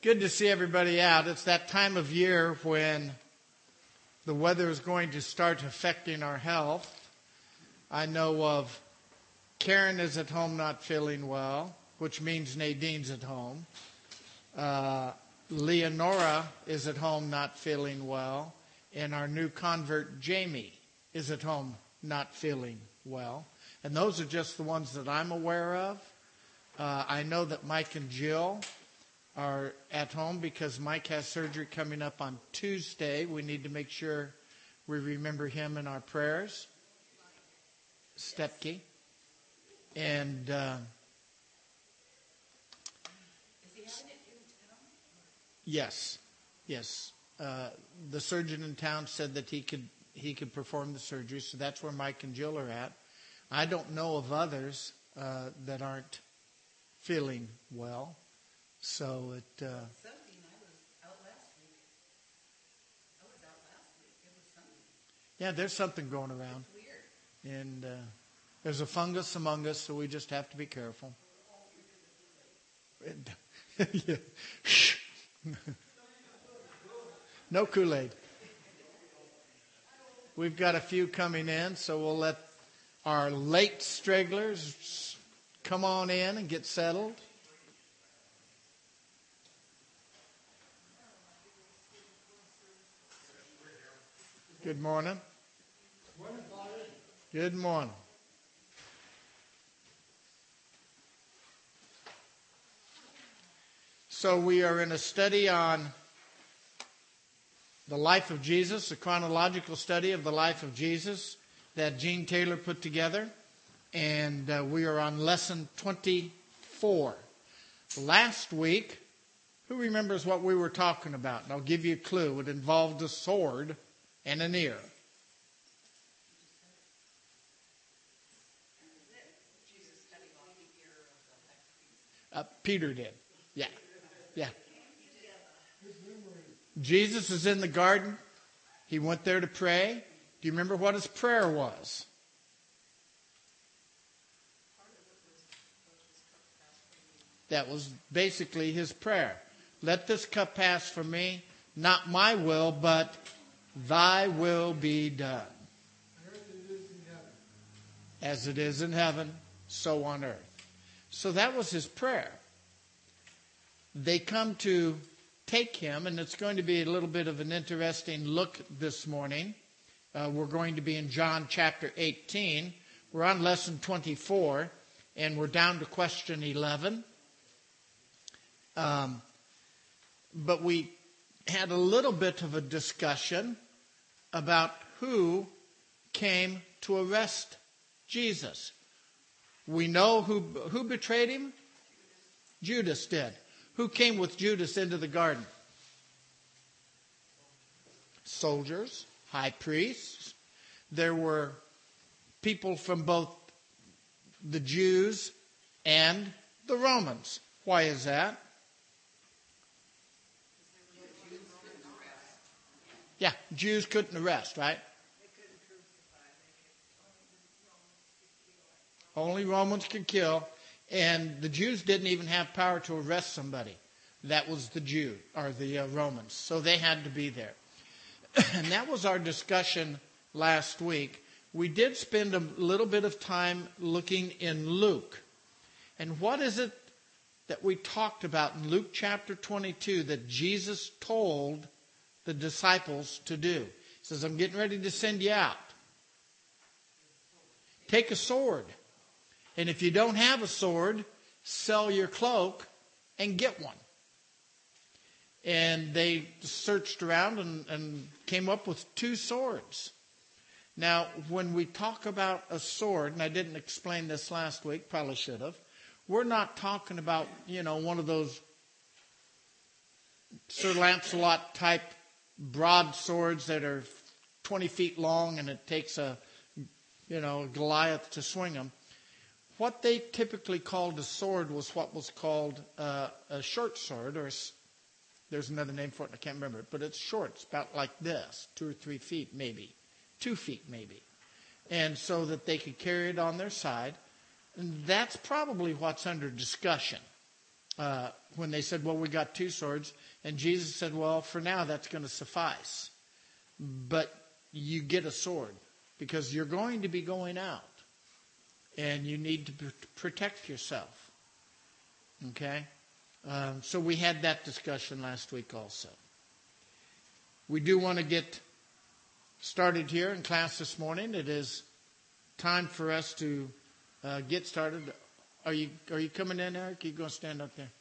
Good to see everybody out. It's that time of year when the weather is going to start affecting our health. I know of Karen is at home not feeling well, which means Nadine's at home. Leonora is at home not feeling well. And our new convert, Jamie, is at home not feeling well. And those are just the ones that I'm aware of. I know that Mike and Jill are at home because Mike has surgery coming up on Tuesday. We need to make sure we remember him in our prayers. Stepke. And Is he having it in town? yes. The surgeon in town said that he could perform the surgery, so that's where Mike and Jill are at. I don't know of others that aren't feeling well. So it. Sunday, I was out last week. It was Sunday. Yeah, there's something going around. It's weird. And there's a fungus among us, so we just have to be careful. Yeah. No Kool-Aid. We've got a few coming in, so we'll let our late stragglers come on in and get settled. Good morning. Good morning. So we are in a study on the life of Jesus, a chronological study of the life of Jesus that Gene Taylor put together. And we are on lesson 24. Last week, who remembers what we were talking about? And I'll give you a clue. It involved a sword and an ear. Peter did. Yeah. Jesus is in the garden. He went there to pray. Do you remember what his prayer was? That was basically his prayer. Let this cup pass from me, not my will, but thy will be done. As it is in heaven, so on earth. So that was his prayer. They come to take him, and it's going to be a little bit of an interesting look this morning. We're going to be in John chapter 18. We're on lesson 24, and we're down to question 11. But we had a little bit of a discussion about who came to arrest Jesus. We know who betrayed him? Judas did. Who came with Judas into the garden? Soldiers, high priests. There were people from both the Jews and the Romans. Why is that? Yeah, Jews couldn't arrest, right? Only Romans could kill. And the Jews didn't even have power to arrest somebody. That was the Jew, or the Romans. So they had to be there. And that was our discussion last week. We did spend a little bit of time looking in Luke. And what is it that we talked about in Luke chapter 22 that Jesus told the disciples to do? He says, I'm getting ready to send you out. Take a sword. And if you don't have a sword, sell your cloak and get one. And they searched around and came up with 2 swords. Now, when we talk about a sword, and I didn't explain this last week, probably should have, we're not talking about, one of those Sir Lancelot type broadswords that are 20 feet long and it takes a Goliath to swing them. What they typically called a sword was what was called a short sword, or there's another name for it, I can't remember it, but it's short. It's about like this, 2 or 3 feet maybe, 2 feet maybe. And so that they could carry it on their side. And that's probably what's under discussion. when they said, well, we got 2 swords. And Jesus said, well, for now, that's going to suffice. But you get a sword because you're going to be going out. And you need to protect yourself. Okay? So we had that discussion last week also. We do want to get started here in class this morning. It is time for us to get started. Are you coming in, Eric? Are you going to stand up there?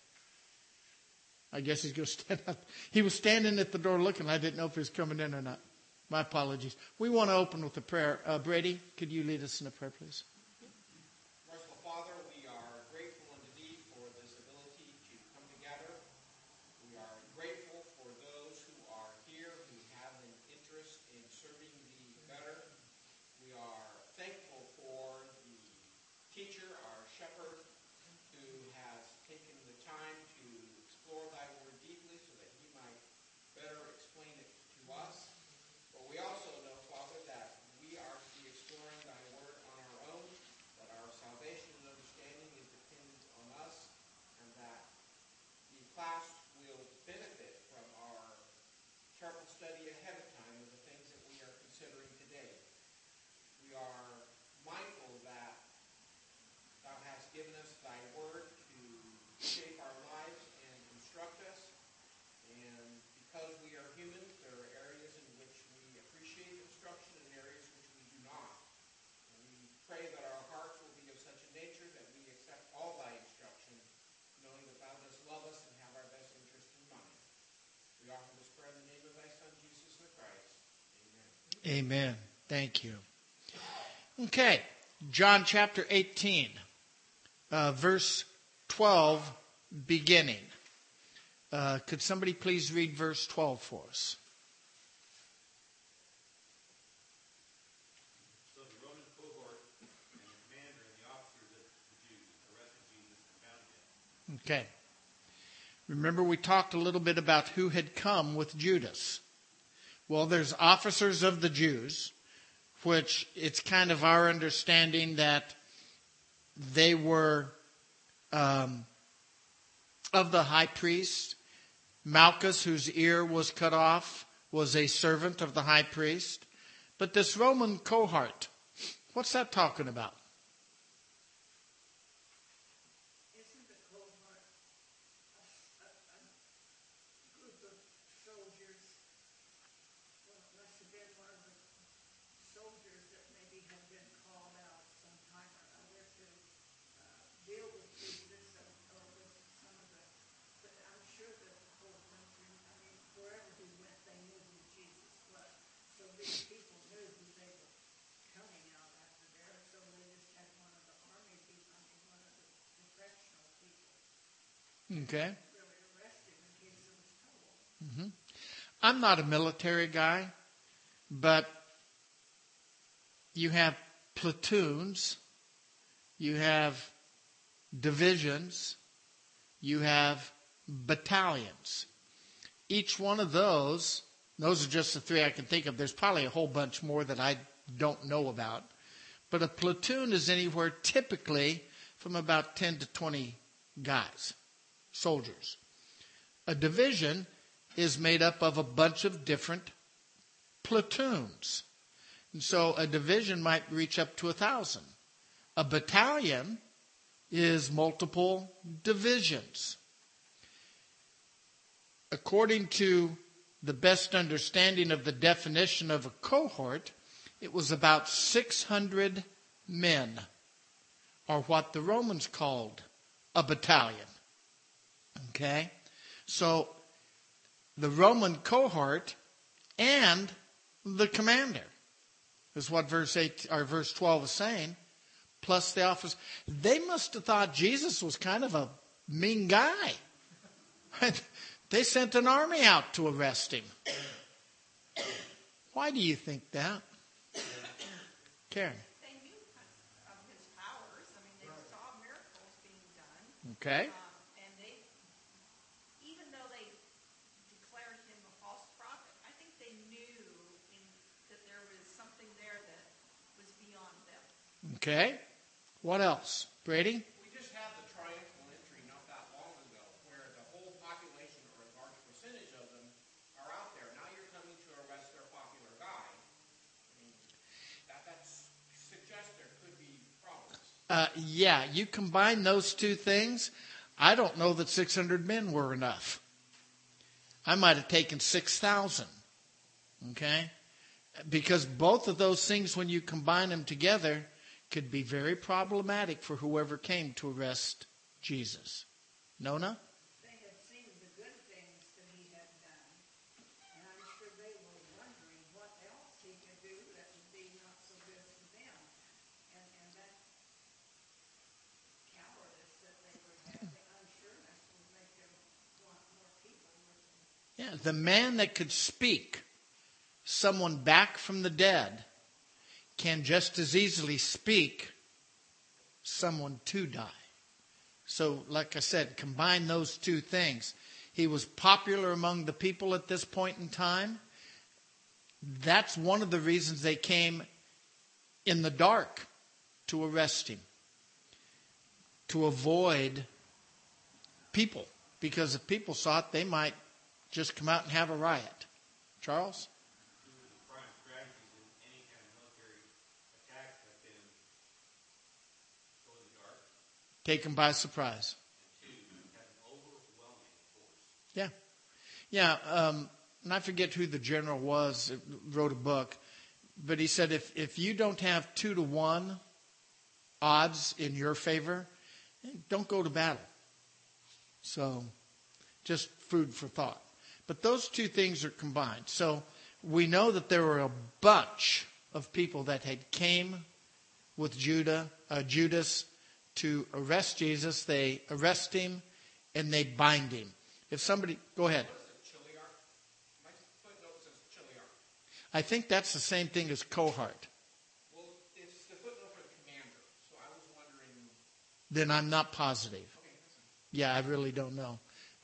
I guess he's going to stand up. He was standing at the door looking. I didn't know if he was coming in or not. My apologies. We want to open with a prayer. Brady, could you lead us in a prayer, please? Merciful Father, we are grateful unto Thee for this ability to come together. We are grateful for those who are here who have an interest in serving Thee better. We are thankful for the teacher, our shepherd, who has taken the time to explore Thy Word deeply so that He might better explain it to us. But we also know, Father, that we are to be exploring Thy Word on our own, that our salvation and understanding is dependent on us, and that the class will benefit from our careful study ahead of time of the things that we are considering today. We are mindful that Thou hast given us Thy Word to shape our lives and instruct us, and because we are humans, there are areas in which we appreciate instruction and areas which we do not. And we pray that our hearts will be of such a nature that we accept all Thy instruction, knowing that Thou dost love us and have our best interest in mind. We offer this prayer in the name of Thy Son, Jesus the Christ. Amen. Amen. Thank you. Okay. John chapter 18, verse 12, beginning. Could somebody please read verse 12 for us? So the Roman cohort and the commander and the officers of the Jews arrested Jesus and bound him. Okay. Remember we talked a little bit about who had come with Judas. Well, there's officers of the Jews, which it's kind of our understanding that they were of the high priest. Malchus, whose ear was cut off, was a servant of the high priest. But this Roman cohort, what's that talking about? Isn't the cohort a group of soldiers? Well, it must have been one of the soldiers that maybe had been called out sometime or other to deal with Jesus or with some of the. But I'm sure that the whole country, I mean, wherever he went, they knew who Jesus was. So these people knew who they were coming out after there. So they just had one of the army people, I mean, one of the professional people Okay. really arrest him in case there was trouble. I'm not a military guy, but you have platoons, you have divisions, you have battalions. Each one of those are just the 3 I can think of. There's probably a whole bunch more that I don't know about. But a platoon is anywhere typically from about 10 to 20 guys, soldiers. A division is made up of a bunch of different platoons. And so a division might reach up to 1,000. A battalion is multiple divisions. According to the best understanding of the definition of a cohort, it was about 600 men, or what the Romans called a battalion. Okay? So the Roman cohort and the commander is what verse 12 is saying, plus the officers. They must have thought Jesus was kind of a mean guy. They sent an army out to arrest him. Why do you think that? Karen. They knew of his powers. I mean, they saw miracles being done. Okay. And they, even though they declared him a false prophet, I think they knew that there was something there that was beyond them. Okay. What else? Brady? We just had the triumphal entry not that long ago Yeah, you combine those two things, I don't know that 600 men were enough. I might have taken 6,000. Okay? Because both of those things, when you combine them together, could be very problematic for whoever came to arrest Jesus. Nona? They had seen the good things that he had done, and I'm sure they were wondering what else he could do that would be not so good for them. And that cowardice that they would have, the unsureness would make them want more people with them. Yeah, the man that could speak someone back from the dead can just as easily speak someone to die. So, like I said, combine those two things. He was popular among the people at this point in time. That's one of the reasons they came in the dark to arrest him. To avoid people. Because if people saw it, they might just come out and have a riot. Charles? Two of the prime strategies in any kind of military attack have been go in the dark, Take them by surprise. and two, have an overwhelming force. Yeah. Yeah, and I forget who the general was that wrote a book, but he said if you don't have 2-to-1 odds in your favor, don't go to battle. So, just food for thought. But those two things are combined. So, we know that there were a bunch of people that had came with Judas to arrest Jesus. They arrest him and they bind him. If somebody, go ahead. What is it, Chiliarch? My footnote says Chiliarch. I think that's the same thing as cohort. Well, it's the footnote for the commander, so I was wondering. Then I'm not positive. Okay, that's fine. Yeah, I really don't know.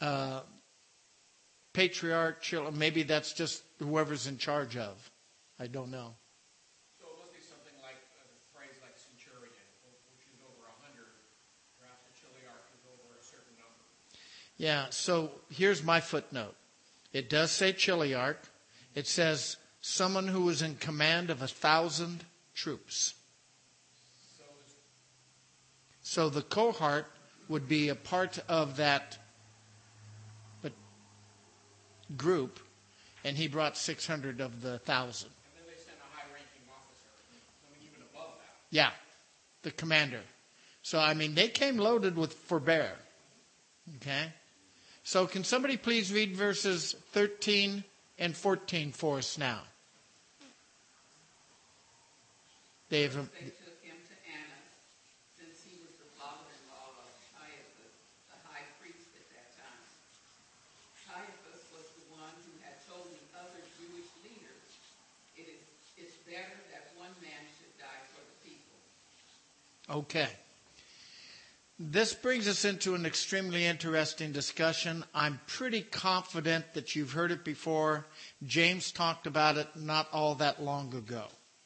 Patriarch, maybe that's just whoever's in charge of. I don't know. So it must be something like a phrase like centurion, which is over 100. Perhaps the Chiliarch is over a certain number. Yeah, so here's my footnote. It does say Chiliarch. It says someone who was in command of 1,000 troops. So the cohort would be a part of that group, and he brought 600 of the 1,000. And then they sent a high-ranking officer, something even above that. Yeah, the commander. So, I mean, they came loaded with forbear. Okay? So, can somebody please read verses 13 and 14 for us now? They took him to Annas, since he was the father-in-law of Caiaphas, the high priest at that time. Caiaphas was the one who had told the other Jewish leaders, it's better that one man should die for the people. Okay. This brings us into an extremely interesting discussion. I'm pretty confident that you've heard it before. James talked about it not all that long ago.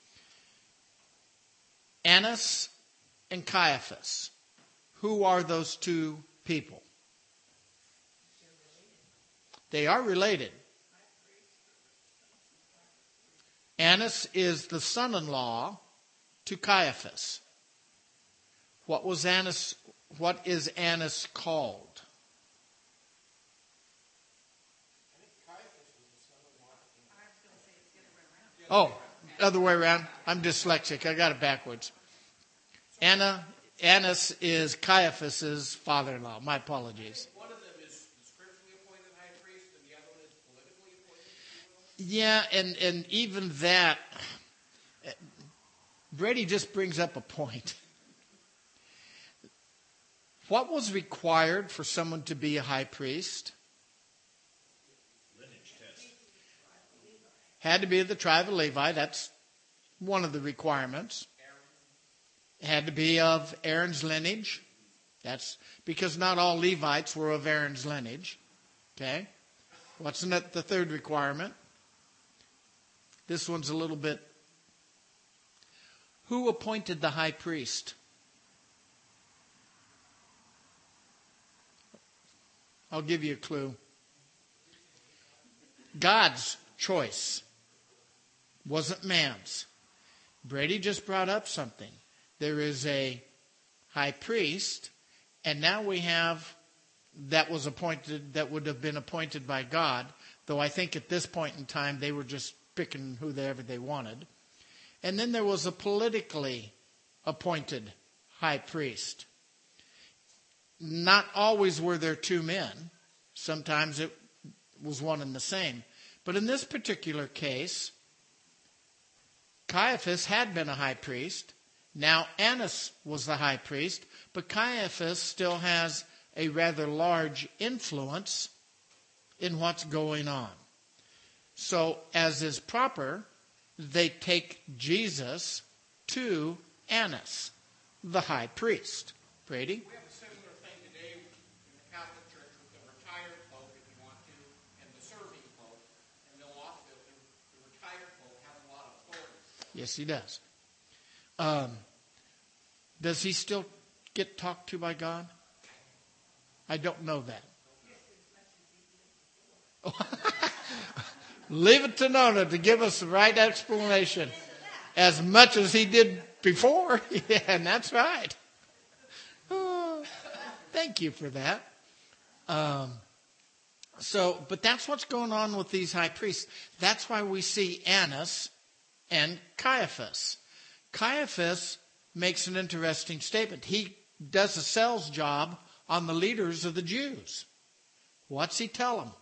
Annas and Caiaphas. Who are those two people? They are related. Annas is the son-in-law to Caiaphas. What is Annas called? I think Caiaphas was the son-in-law. Oh, other way around. I'm dyslexic. I got it backwards. Annas is Caiaphas' father-in-law. My apologies. One of them is the scripturally appointed high priest, and the other one is politically appointed, if you will. Yeah, and even that, Brady just brings up a point. What was required for someone to be a high priest? Lineage test. Had to be of the tribe of Levi. That's one of the requirements. Had to be of Aaron's lineage. That's because not all Levites were of Aaron's lineage. Okay? What's the third requirement? This one's a little bit. Who appointed the high priest? I'll give you a clue. God's choice. Wasn't man's. Brady just brought up something. There is a high priest, and now we have that would have been appointed by God, though I think at this point in time they were just picking whoever they wanted. And then there was a politically appointed high priest. Not always were there two men. Sometimes it was one and the same. But in this particular case, Caiaphas had been a high priest. Now Annas was the high priest, but Caiaphas still has a rather large influence in what's going on. So, as is proper, they take Jesus to Annas, the high priest. Brady? We have a similar thing today in the Catholic Church with the retired pope, if you want to, and the serving pope. And they'll often, the retired pope has a lot of authority. Yes, he does. Does he still get talked to by God? I don't know that. Leave it to Nona to give us the right explanation. As much as he did before. Yeah, and that's right. Oh, thank you for that. But that's what's going on with these high priests. That's why we see Annas and Caiaphas. Caiaphas makes an interesting statement. He does a sales job on the leaders of the Jews. What's he tell them?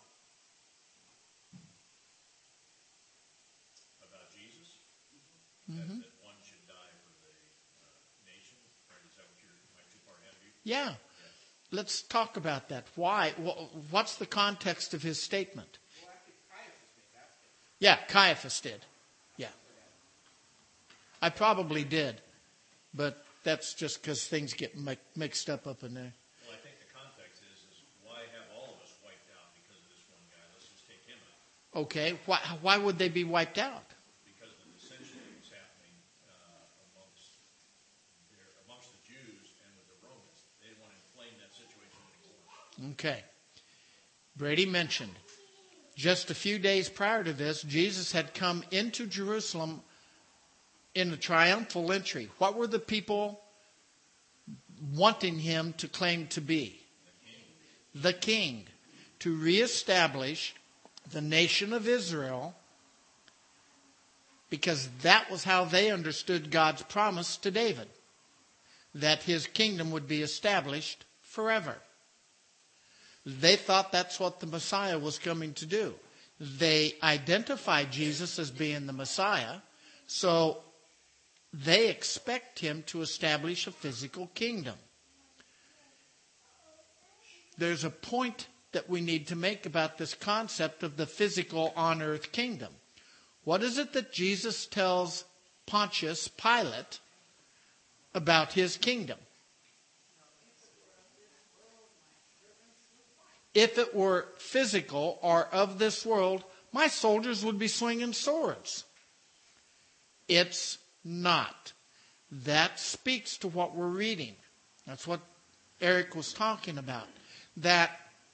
About Jesus? Mm-hmm. That one should die for the nation? Or is that what my two-part interview? Yeah. Let's talk about that. Why? What's the context of his statement? Well, I think Caiaphas made that statement. Yeah, Caiaphas did. Yeah. I probably did. But that's just because things get mixed up in there. Well, I think the context is why have all of us wiped out because of this one guy? Let's just take him out. Okay. Why would they be wiped out? Because of the dissension that was happening amongst the Jews and with the Romans. They didn't want to inflame that situation anymore. Okay. Brady mentioned just a few days prior to this, Jesus had come into Jerusalem in a triumphal entry. What were the people wanting him to claim to be? The king. To reestablish the nation of Israel, because that was how they understood God's promise to David, that his kingdom would be established forever. They thought that's what the Messiah was coming to do. They identified Jesus as being the Messiah, so they expect him to establish a physical kingdom. There's a point that we need to make about this concept of the physical on-earth kingdom. What is it that Jesus tells Pontius Pilate about his kingdom? If it were physical or of this world, my soldiers would be swinging swords. It's not. That speaks to what we're reading. That's what Eric was talking about. That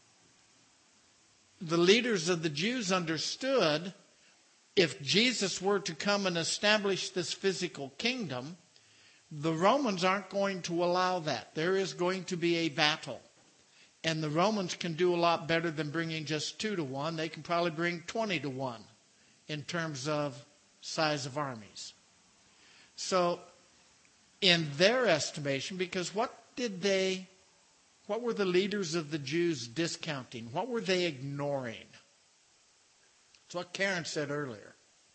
the leaders of the Jews understood if Jesus were to come and establish this physical kingdom, the Romans aren't going to allow that. There is going to be a battle. And the Romans can do a lot better than bringing just 2 to 1. They can probably bring 20 to 1 in terms of size of armies. So, in their estimation, because what were the leaders of the Jews discounting? What were they ignoring? It's what Karen said earlier.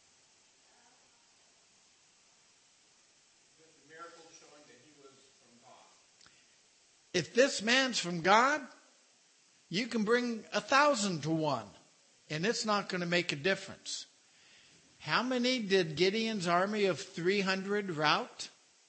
The miracle showing that he was from God. If this man's from God, you can bring 1,000 to 1, and it's not going to make a difference. How many did Gideon's army of 300 rout?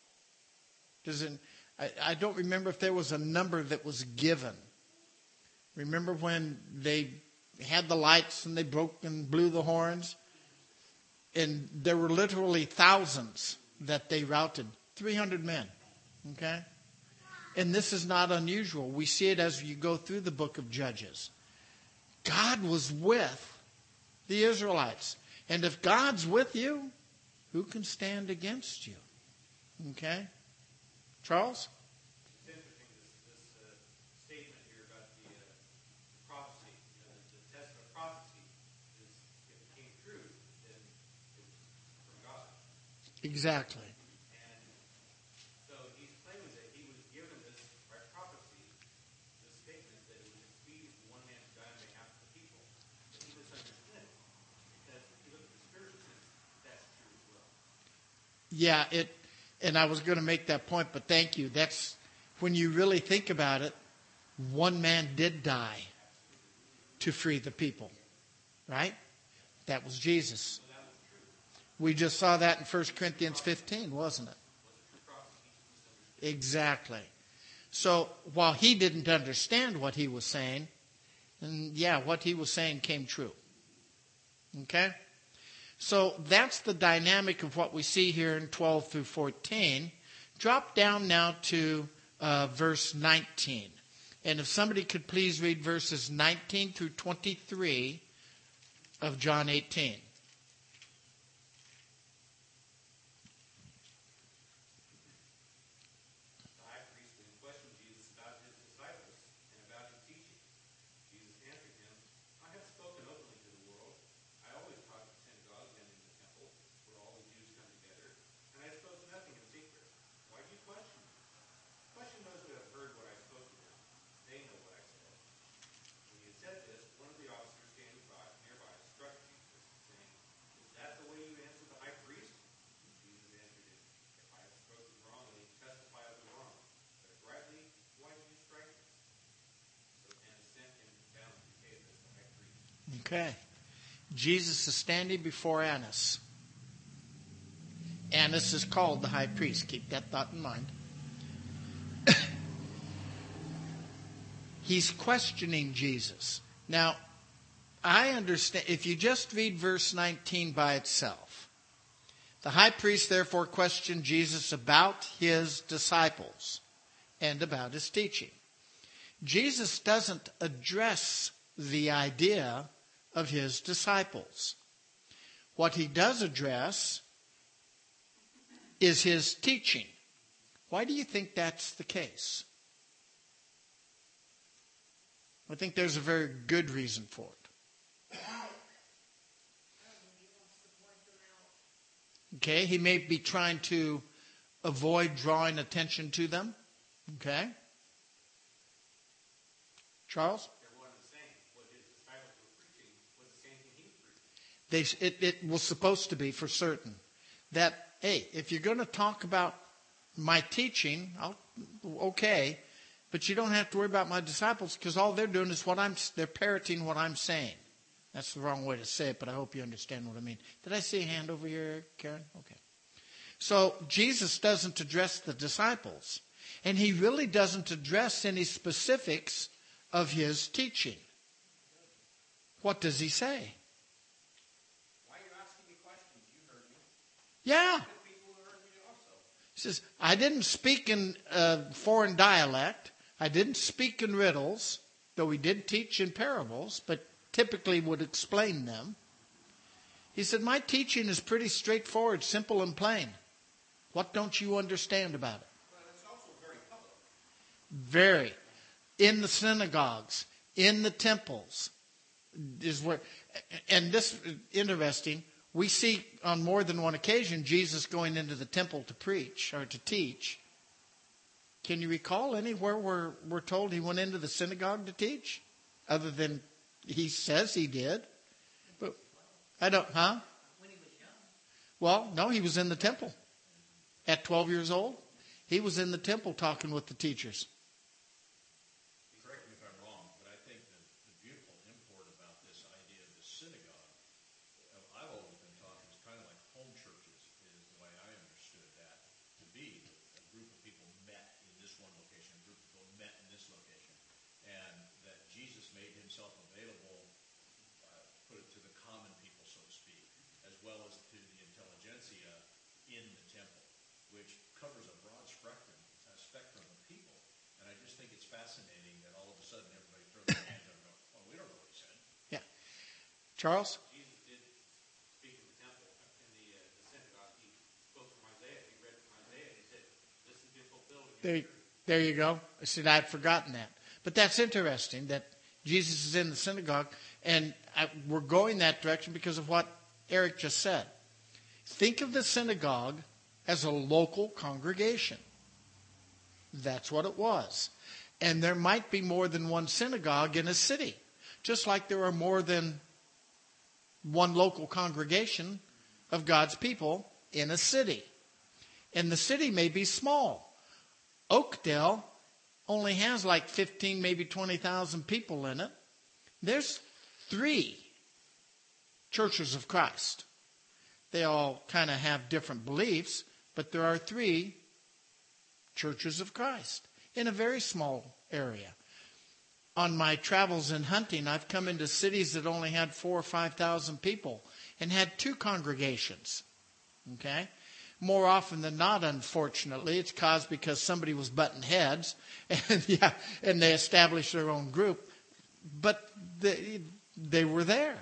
I don't remember if there was a number that was given. Remember when they had the lights and they broke and blew the horns? And there were literally thousands that they routed. 300 men. Okay? And this is not unusual. We see it as you go through the book of Judges. God was with the Israelites. And if God's with you, who can stand against you? Okay? Charles? Exactly. And so he's claiming that he was given this by prophecy, this statement that it was expedient for one man to die on behalf of the people. But he misunderstood it. Because if you look at the spiritual sense, that's true as well. Yeah, and I was going to make that point, but thank you. That's when you really think about it, one man did die to free the people, right? That was Jesus. We just saw that in 1 Corinthians 15, wasn't it? Exactly. So while he didn't understand what he was saying, and yeah, what he was saying came true. Okay? So that's the dynamic of what we see here in 12 through 14. Drop down now to verse 19. And if somebody could please read verses 19 through 23 of John 18. The high priest then questioned Jesus about his disciples and about his teaching. Jesus answered him, I have spoken openly to the world. I always taught in the synagogues and in the temple, where all the Jews come together, and I spoke nothing in secret. Why do you question me? Question those who have heard what I spoke to them. They know what I said. When he had said this, one of the officers standing nearby struck Jesus, saying, Is that the way you answer the high priest? Jesus answered him, If I have spoken wrongly, testify of the wrong. But if rightly, why do you strike me? So Annas sent him down to Caiaphas, the high priest. Okay. Jesus is standing before Annas. Annas is called the high priest. Keep that thought in mind. He's questioning Jesus. Now, I understand, if you just read verse 19 by itself, the high priest therefore questioned Jesus about his disciples and about his teaching. Jesus doesn't address the idea of his disciples. What he does address is his teaching. Why do you think that's the case? I think there's a very good reason for it. Okay, he may be trying to avoid drawing attention to them. Okay. Charles? They're one and the same. What his disciples were preaching was the same thing he was preaching. It was supposed to be for certain that, hey, if you're going to talk about my teaching, okay, but you don't have to worry about my disciples because all they're doing is they're parroting what I'm saying. That's the wrong way to say it, but I hope you understand what I mean. Did I see a hand over here, Karen? Okay. So Jesus doesn't address the disciples, and he really doesn't address any specifics of his teaching. What does he say? Why are you asking me questions? You heard me. Yeah. Good people who heard me also. He says, I didn't speak in foreign dialect. I didn't speak in riddles, though he did teach in parables, but typically would explain them. He said, my teaching is pretty straightforward, simple, and plain. What don't you understand about it? But it's also very public. Very. In the synagogues, in the temples, is where, and this is interesting. We see on more than one occasion Jesus going into the temple to preach or to teach. Can you recall anywhere where we're told he went into the synagogue to teach? Other than he says he did. But I don't, huh? When he was young. Well, no, he was in the temple. At 12 years old, he was in the temple talking with the teachers. Correct me if I'm wrong, but I think the beautiful import about this idea of the synagogue, I've always been taught it's kind of like home churches is the way I understood that to be. A group of people met in this one location, a group of people met in this location, and that Jesus made himself available, put it to the common people, so to speak, as well as to the intelligentsia in the temple, which covers a broad spectrum of people. And I just think it's fascinating that all of a sudden everybody throws their hands up and goes, well, we don't know what he said. Yeah. Charles? Jesus did speak in the temple, in the synagogue. He spoke from Isaiah. He read from Isaiah. He said, this has been fulfilled in your church. There you go. I said I'd forgotten that. But that's interesting that Jesus is in the synagogue, and we're going that direction because of what Eric just said. Think of the synagogue as a local congregation. That's what it was. And there might be more than one synagogue in a city, just like there are more than one local congregation of God's people in a city. And the city may be small. Oakdale only has like 15, maybe 20,000 people in it. There's 3 churches of Christ. They all kind of have different beliefs, but there are 3 churches of Christ in a very small area. On my travels in hunting, I've come into cities that only had 4,000 or 5,000 people and had 2 congregations. Okay? More often than not, unfortunately, it's caused because somebody was butting heads and they established their own group. But they were there.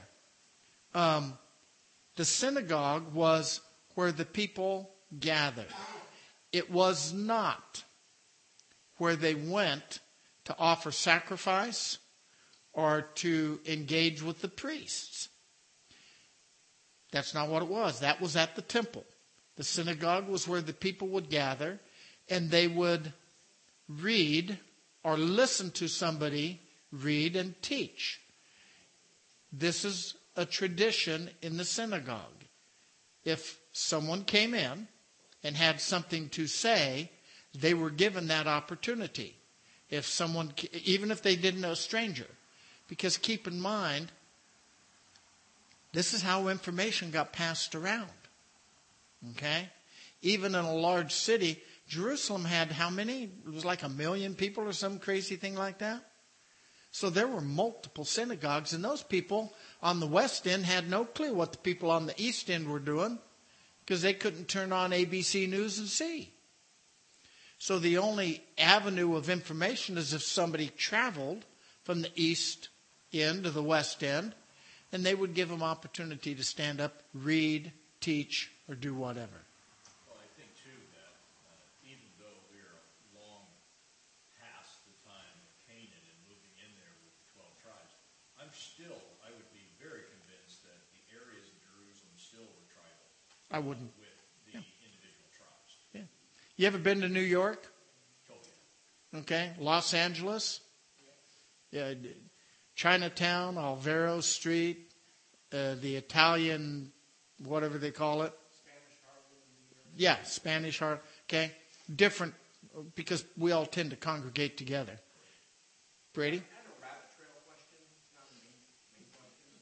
The synagogue was where the people gathered. It was not where they went to offer sacrifice or to engage with the priests. That's not what it was. That was at the temple. The synagogue was where the people would gather and they would read or listen to somebody read and teach. This is a tradition in the synagogue. If someone came in and had something to say, they were given that opportunity. If someone, even if they didn't know a stranger, because keep in mind, this is how information got passed around. Okay? Even in a large city, Jerusalem had how many? It was like 1 million people or some crazy thing like that. So there were multiple synagogues, and those people on the west end had no clue what the people on the east end were doing because they couldn't turn on ABC News and see. So the only avenue of information is if somebody traveled from the east end to the west end, and they would give them opportunity to stand up, read, teach, or do whatever. Well, I think, too, that even though we're long past the time of Canaan and moving in there with the 12 tribes, I would be very convinced that the areas of Jerusalem still were tribal. I wouldn't. With the individual tribes. Yeah. You ever been to New York? Oh, yeah. Okay. Los Angeles? Yeah. Chinatown, Alvaro Street, the Italian, whatever they call it. Yeah, Spanish Harlem. Okay. Different, because we all tend to congregate together. Brady? I have a rabbit trail question. It's not the main question.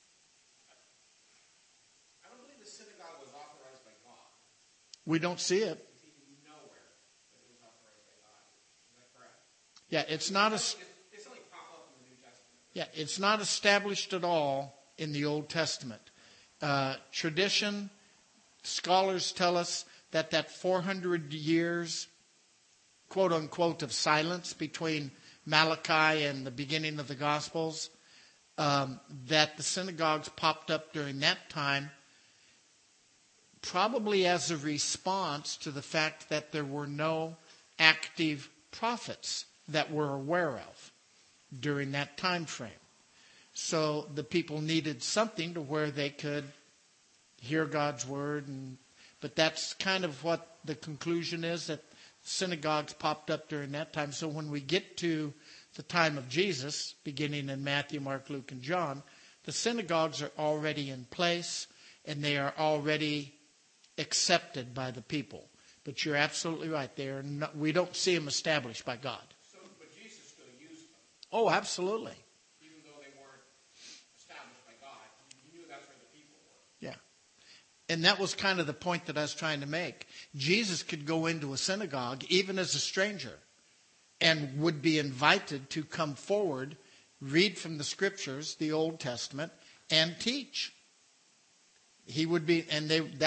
I don't believe the synagogue was authorized by God. We don't see it. It's even nowhere that it was authorized by God. Is that correct? Yeah, it's not a... It's only pop up in the New Testament. Yeah, it's not established at all in the Old Testament. Tradition, scholars tell us that 400 years, quote unquote, of silence between Malachi and the beginning of the Gospels, that the synagogues popped up during that time, probably as a response to the fact that there were no active prophets that we're aware of during that time frame. So the people needed something to where they could hear God's word. But that's kind of what the conclusion is, that synagogues popped up during that time. So when we get to the time of Jesus, beginning in Matthew, Mark, Luke, and John, the synagogues are already in place and they are already accepted by the people. But you're absolutely right. We don't see them established by God. So, but Jesus still used them. Oh, absolutely. Even though they weren't established by God. He knew that's where the people were. Yeah. And that was kind of the point that I was trying to make. Jesus could go into a synagogue, even as a stranger, and would be invited to come forward, read from the scriptures, the Old Testament, and teach. He would be, and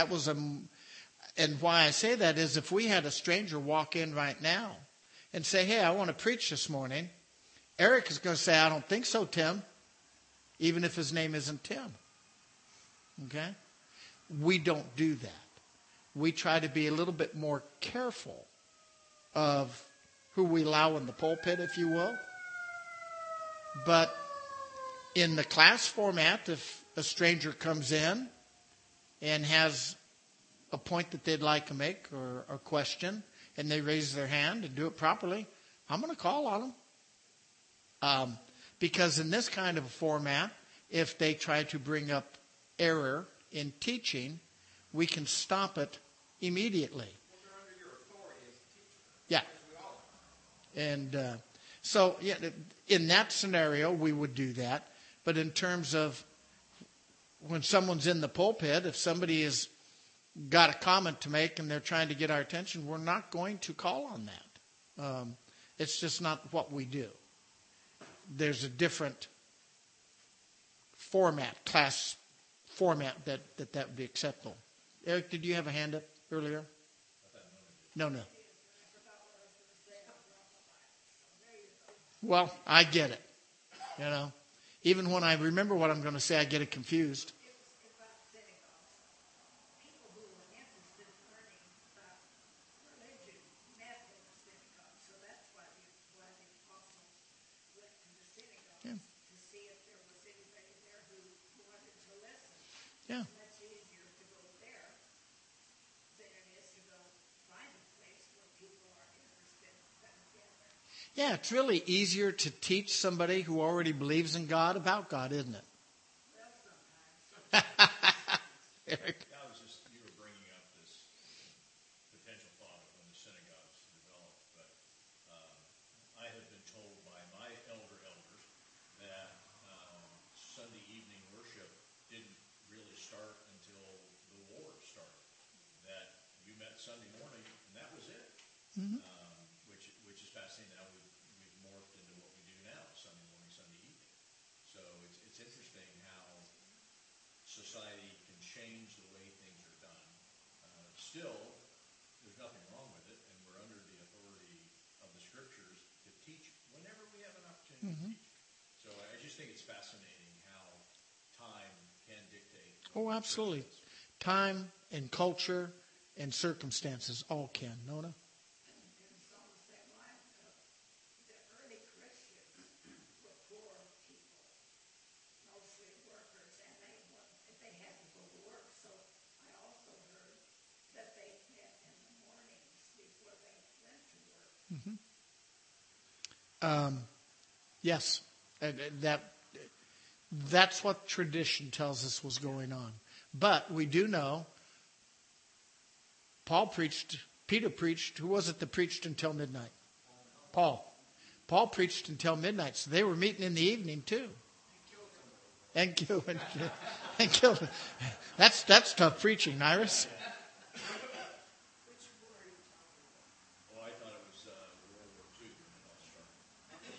why I say that is if we had a stranger walk in right now and say, hey, I want to preach this morning, Eric is going to say, I don't think so, Tim, even if his name isn't Tim. Okay? We don't do that. We try to be a little bit more careful of who we allow in the pulpit, if you will. But in the class format, if a stranger comes in and has a point that they'd like to make or a question, and they raise their hand and do it properly, I'm going to call on them. Because in this kind of a format, if they try to bring up error in teaching, we can stop it immediately. Well, they're under your authority as a teacher. Yeah. As we all are. And so in that scenario, we would do that. But in terms of when someone's in the pulpit, if somebody has got a comment to make and they're trying to get our attention, we're not going to call on that. It's just not what we do. There's a different class format that would be acceptable. Eric, did you have a hand up earlier? No. Well, I get it. Even when I remember what I'm going to say, I get it confused. It was about synagogues. People who were interested in learning about religion met in the synagogue. So that's why the apostles went to the synagogues to see if there was anybody there who wanted to listen. Yeah. Much easier to go there than it is to go find a place where people are interested in coming together. Yeah, it's really easier to teach somebody who already believes in God about God, isn't it? Well, sometimes. Eric? You were bringing up this potential thought of when the synagogues developed, but I have been told by my elders that Sunday evening worship didn't really start until the war started. That you met Sunday morning, and that was it. Mm-hmm. Which is fascinating. Now we've morphed into what we do now, Sunday morning, Sunday evening. So it's interesting how society can change the way things are done. Still, there's nothing wrong with it, and we're under the authority of the Scriptures to teach whenever we have an opportunity to teach. So I just think it's fascinating how time can dictate. Oh, absolutely. Time and culture and circumstances all can. Nona? And it's on the same line. The early Christians were poor people, mostly workers, and they had to go to work. So I also heard that they met in the mornings before they went to work. Yes. That's what tradition tells us was going on. But we do know Peter preached. Who was it that preached until midnight? Paul. Paul preached until midnight. So they were meeting in the evening too. And killed him. That's tough preaching, Iris. Well, I thought it was World War II when it all started.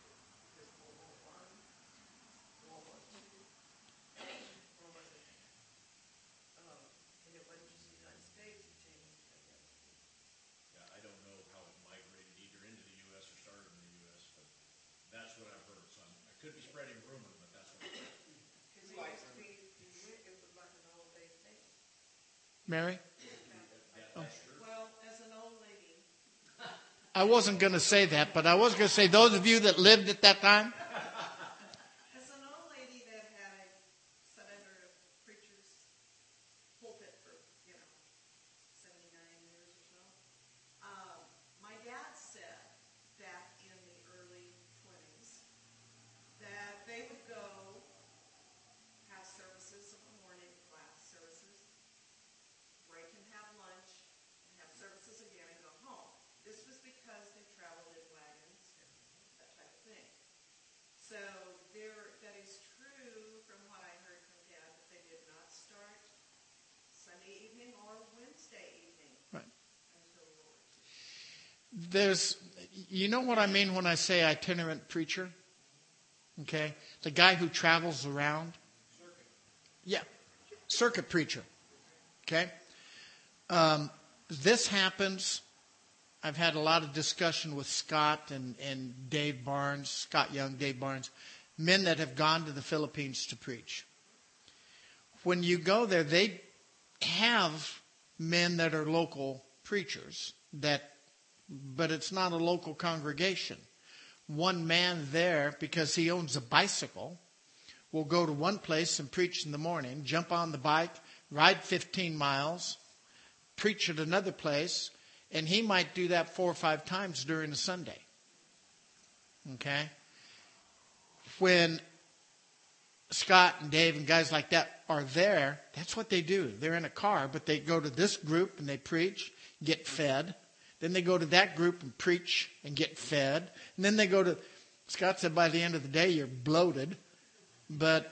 And it wasn't just the United States, it changed. Yeah, I don't know how it migrated either into the U.S. or started in the U.S., but that's what I've heard. So I could be spreading rumor, but that's what I've heard. Because it used to be, it was like an old day thing. Mary? Well, as an old lady, I wasn't going to say that, but I was going to say those of you that lived at that time. as an old lady that had sat under a preacher's pulpit for, 79 years or so, my dad said back in the early 20s that they would go have services in the morning, class services, break and have lunch, and have services again and go home. This was because they traveled in wagons, that type of thing. So that is true from what I heard from Dad, that they did not start Sunday evening or Wednesday evening Right. until World War II. You know what I mean when I say itinerant preacher? Okay? The guy who travels around. Yeah. Circuit preacher. Okay? This happens. I've had a lot of discussion with Scott and Dave Barnes, Scott Young, Dave Barnes, men that have gone to the Philippines to preach. When you go there, they have men that are local preachers, but it's not a local congregation. One man there, because he owns a bicycle, will go to one place and preach in the morning, jump on the bike, ride 15 miles, preach at another place, and he might do that 4 or 5 times during a Sunday. Okay? When Scott and Dave and guys like that are there, that's what they do. They're in a car, but they go to this group and they preach, get fed. Then they go to that group and preach and get fed. And then they go to, Scott said by the end of the day you're bloated. But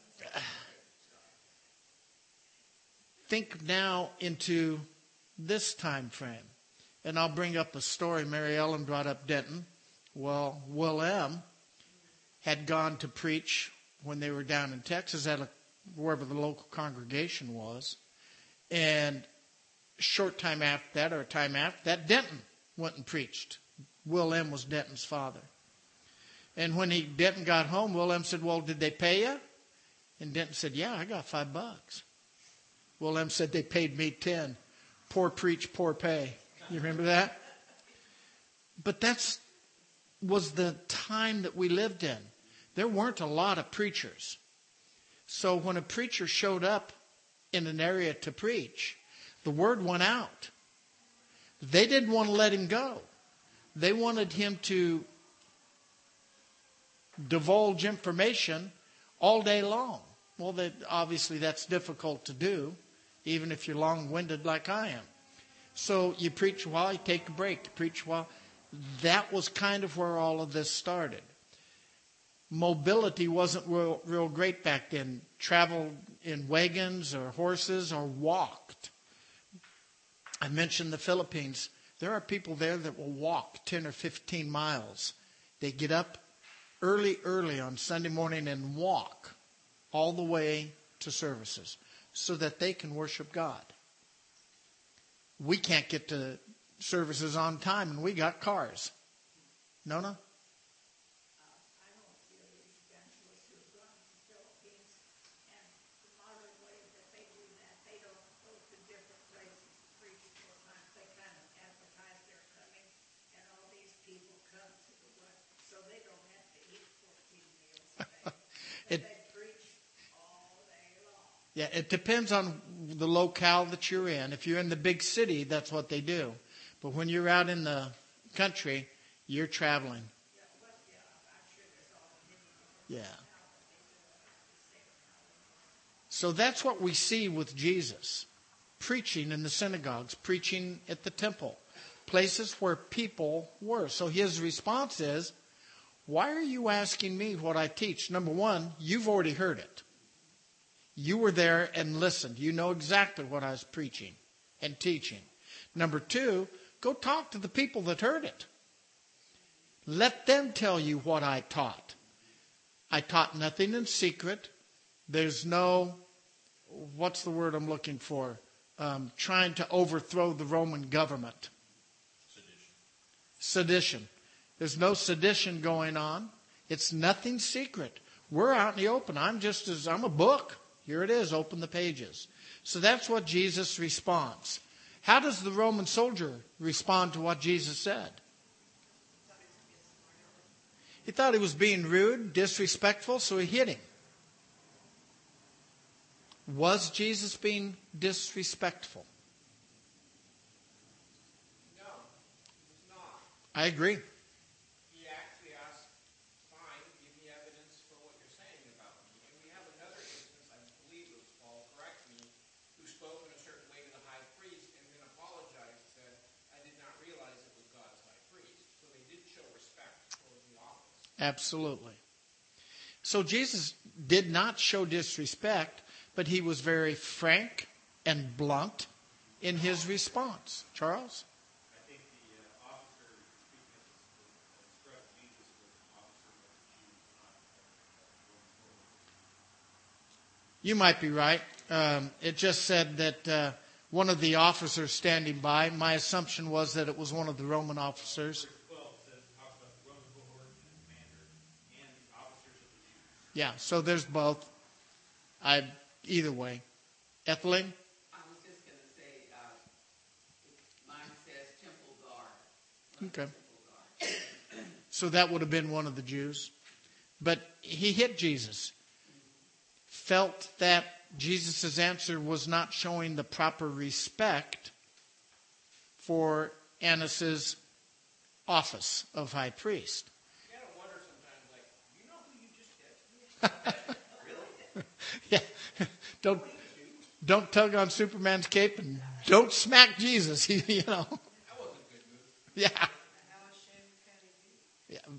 think now into this time frame. And I'll bring up a story. Mary Ellen brought up Denton. Well, Will M. had gone to preach when they were down in Texas at wherever the local congregation was. And short time after that, or a time after that, Denton went and preached. Will M. was Denton's father. And when Denton got home, Will M. said, well, did they pay you? And Denton said, yeah, I got $5. Will M. said, they paid me 10. Poor preach, poor pay. You remember that? But that was the time that we lived in. There weren't a lot of preachers. So when a preacher showed up in an area to preach, the word went out. They didn't want to let him go. They wanted him to divulge information all day long. Well, obviously that's difficult to do, even if you're long-winded like I am. So you preach a while, you take a break. You preach a while. That was kind of where all of this started. Mobility wasn't real great back then. Traveled in wagons or horses or walked. I mentioned the Philippines. There are people there that will walk 10 or 15 miles. They get up early on Sunday morning and walk all the way to services so that they can worship God. We can't get to services on time, and we got cars. Nona? I know a few evangelists who have gone to the Philippines, and the modern way that they do that, they don't go to different places to preach full time. They kind of advertise they're coming, and all these people come to the one, so they don't have to eat 14 meals a day. They preach all day long. Yeah, it depends on the locale that you're in. If you're in the big city, that's what they do. But when you're out in the country, you're traveling. Yeah. So that's what we see with Jesus. Preaching in the synagogues, preaching at the temple, places where people were. So his response is, why are you asking me what I teach? Number one, you've already heard it. You were there and listened. You know exactly what I was preaching and teaching. Number two, go talk to the people that heard it. Let them tell you what I taught. I taught nothing in secret. There's no, what's the word I'm looking for? Trying to overthrow the Roman government. Sedition. There's no sedition going on. It's nothing secret. We're out in the open. I'm a book. Here it is. Open the pages. So that's what Jesus responds. How does the Roman soldier respond to what Jesus said? He thought he was being rude, disrespectful, so he hit him. Was Jesus being disrespectful? No, he was not. I agree. He actually asked, fine, give me evidence for what you're saying about me. And we have another instance, I believe it was Paul, correct me, who spoke in a certain way to the high priest and then apologized and said, I did not realize it was God's high priest. So they did show respect for the office. Absolutely. So Jesus did not show disrespect, but he was very frank and blunt in his response. Charles? I think the officer speaking that struck Jesus was an officer of the Jews, not Roman. You might be right. It just said that one of the officers standing by, my assumption was that it was one of the Roman officers. Verse 12 says, talks about the Roman cohort and the commander and the officers of the Jews. Yeah, so there's both. Either way. Ethelene? I was just going to say, mine says temple guard. Okay. Temple guard. So that would have been one of the Jews. But he hit Jesus. Felt that Jesus' answer was not showing the proper respect for Annas' office of high priest. You gotta wonder sometimes, like, you know who you just hit? Really? Don't tug on Superman's cape and don't smack Jesus. You know. That wasn't a good move. Yeah. How ashamed can he be? Yeah.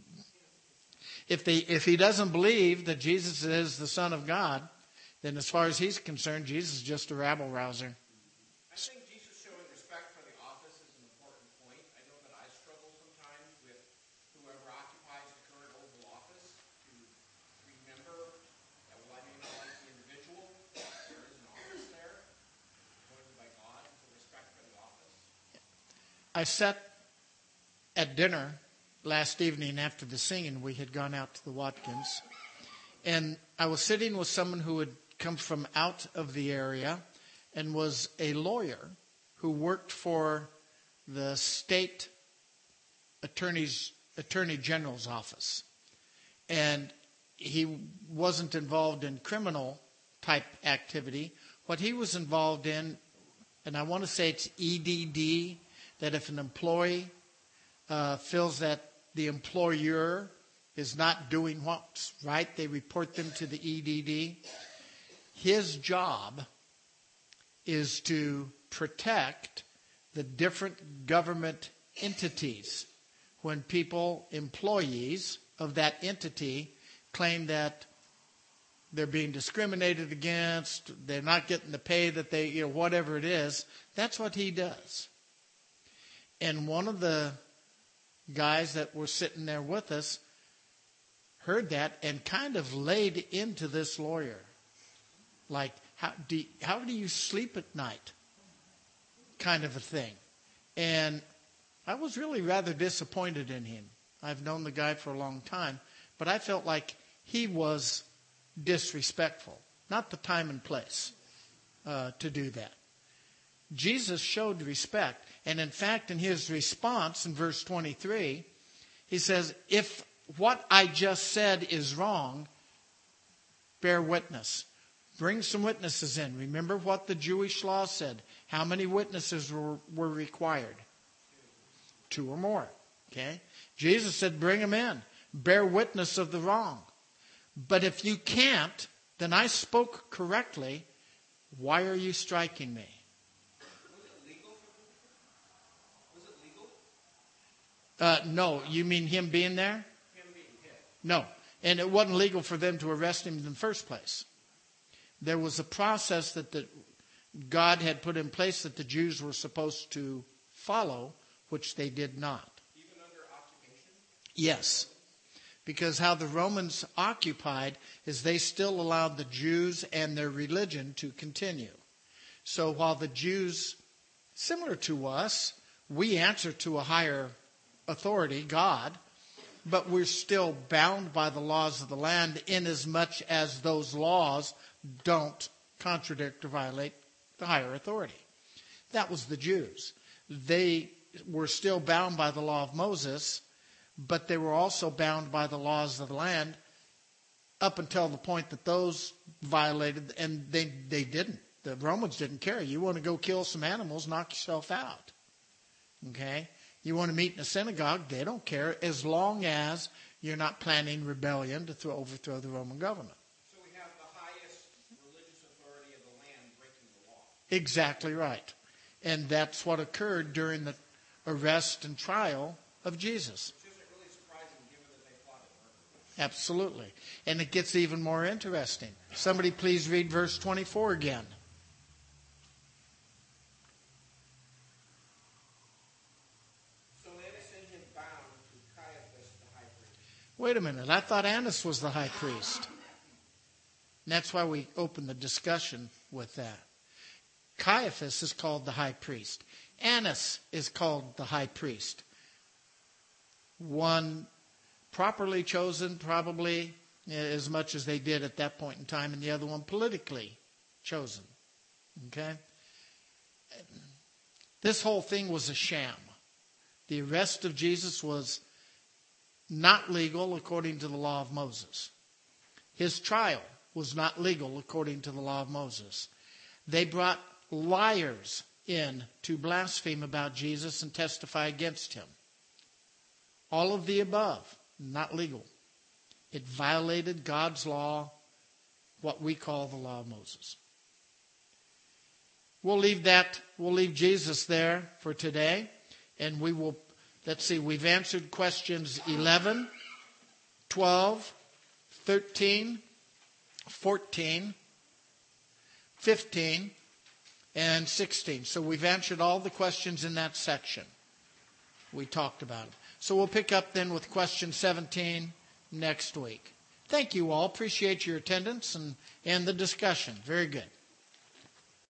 If he doesn't believe that Jesus is the Son of God, then as far as he's concerned, Jesus is just a rabble rouser. I think Jesus showing respect for the office is an important point. I know that I struggle sometimes with whoever occupies the current Oval Office to remember that while I may not like the individual, there is an office there appointed by God, so respect for the office. I sat at dinner last evening after the singing. We had gone out to the Watkins. And I was sitting with someone who had come from out of the area and was a lawyer who worked for the state attorney general's office. And he wasn't involved in criminal type activity. What he was involved in, and I want to say it's EDD, that if an employee feels that the employer is not doing what's right, they report them to the EDD. His job is to protect the different government entities when people, employees of that entity, claim that they're being discriminated against, they're not getting the pay that they, whatever it is. That's what he does. And one of the guys that were sitting there with us heard that and kind of laid into this lawyer. Like, how do you sleep at night? Kind of a thing. And I was really rather disappointed in him. I've known the guy for a long time, but I felt like he was disrespectful. Not the time and place to do that. Jesus showed respect. And in fact, in his response in verse 23, he says, if what I just said is wrong, bear witness. Bring some witnesses in. Remember what the Jewish law said. How many witnesses were required? 2 or more. Okay? Jesus said, bring them in. Bear witness of the wrong. But if you can't, then I spoke correctly. Why are you striking me? No. You mean him being there? Him being hit. No. And it wasn't legal for them to arrest him in the first place. There was a process that God had put in place that the Jews were supposed to follow, which they did not. Even under occupation? Yes. Because how the Romans occupied is they still allowed the Jews and their religion to continue. So while the Jews, similar to us, we answer to a higher authority, God, but we're still bound by the laws of the land inasmuch as those laws don't contradict or violate the higher authority. That was the Jews. They were still bound by the law of Moses, but they were also bound by the laws of the land up until the point that those violated, and they didn't. The Romans didn't care. You want to go kill some animals, knock yourself out. Okay? You want to meet in a synagogue, they don't care, as long as you're not planning rebellion to overthrow the Roman government. So we have the highest religious authority of the land breaking the law. Exactly right. And that's what occurred during the arrest and trial of Jesus. Which isn't really surprising given that they plotted murder. Absolutely. And it gets even more interesting. Somebody please read verse 24 again. So Annas sent him bound to Caiaphas the high priest. Wait a minute. I thought Annas was the high priest. And that's why we opened the discussion with that. Caiaphas is called the high priest. Annas is called the high priest. One properly chosen, probably as much as they did at that point in time, and the other one politically chosen. Okay? This whole thing was a sham. The arrest of Jesus was not legal according to the law of Moses. His trial was not legal according to the law of Moses. They brought liars in to blaspheme about Jesus and testify against him. All of the above, not legal. It violated God's law, what we call the law of Moses. We'll leave Jesus there for today, and we will, let's see, we've answered questions 11, 12, 13, 14, 15, and 16. So we've answered all the questions in that section. We talked about it. So we'll pick up then with question 17 next week. Thank you all. Appreciate your attendance and the discussion. Very good.